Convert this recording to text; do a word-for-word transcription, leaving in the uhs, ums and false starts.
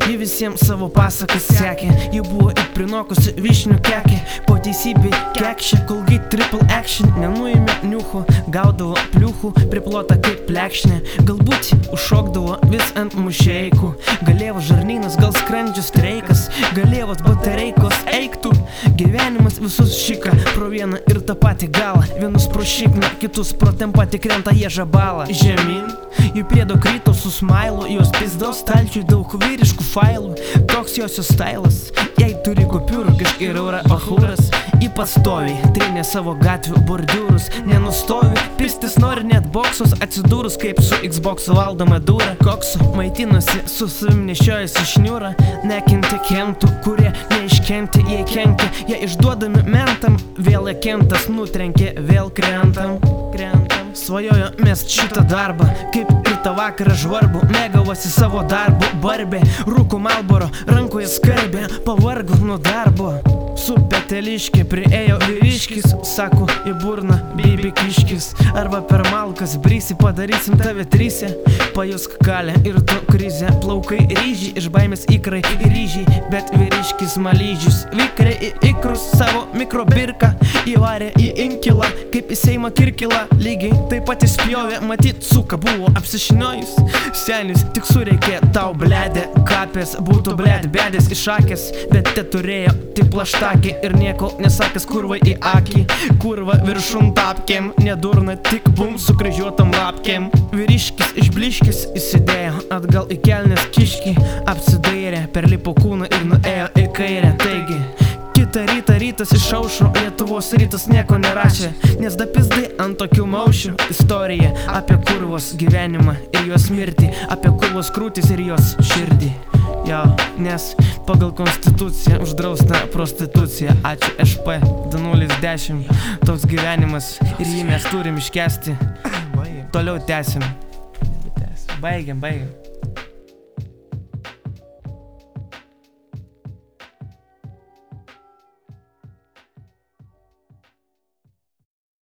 Ji visiems savo pasakas sekė, ji buvo ir prinokusi vyšnių kekė. Po teisybei kekšė, kolgai triple action. Nenuėmė niucho, gaudavo pliuchų, priplota kaip plekšnė. Galbūt užšokdavo vis ant mušeikų. Galėvo žarnynas, gal skrandžio streikas. Galėvos batareikos eiktų. Gyvenimas visus šika pro vieną ir tą patį galą. Vienus pro šikną, kitus pro ten patį krenta jie žabalą. Žemyn, jų priedo krito su smailu. Jos pizdos stalčiui daug vyriškų failų. Toks jos jos stailas. Jei turi kopiūrų, kažk ir yra bachūras. Į pastoviai trinė savo gatvių bordiūrus. Nenustovi, pistis nori net boksus. Atsidūrus kaip su Xbox'u valdoma dūra. Koksu maitinosi, su savim nešiojasi šniūrą. Nekinti kentų, kurie neiškenti, jie kenkia. Jie išduodami mentam, vėl kentas nutrenkė, vėl krentam, krentam. Svajojo mest šitą darbą, kaip ir tą vakarą žvarbu. Mėgavosi savo darbu, barbė, rūko Marlboro, rankoje skarbė, pavargo nuo darbo. Su peteliškė priėjo vyriškis, sako į burną bibi kiškis. Arba per malkas brisi, padarysim tave trise. Pajusk kalę ir tu krizę, plaukai ryžiai, iš baimės ikrai ryžiai. Bet vyriškis malyžius, vikre į ikrus savo mikrobirką. Įvarė į inkilą, kaip į Seimą Kirkilą. Lygiai taip pat įspjovė, matyt suka buvo apsišniojus. Senis tik sureikė tau bledė, kapės būtų bled bedės iš akės. Bet te turėjo tik plaštakį ir nieko nesakęs kurvai į akį. Kurva viršum tapkėm, nedurna tik bum su kryžiuotom lapkėm. Vyriškis išbliškis įsidėjo atgal į kelnes kiškį. Apsidairė, perlipo kūną ir nuėjo į kairę. Taigi kitą rytą rytas išaušo, Lietuvos rytas nieko nerašė. Nes da pizdai ant tokių maušių istorija apie kurvos gyvenimą ir jos mirtį. Apie kurvos krūtis ir jos širdį. Jo, nes pagal konstituciją uždrausta prostitucija. Ačiū Š P du nulis dešimt. Toks gyvenimas ir jį mes turim iškesti. Toliau tęsim. Baigiam, baigiam.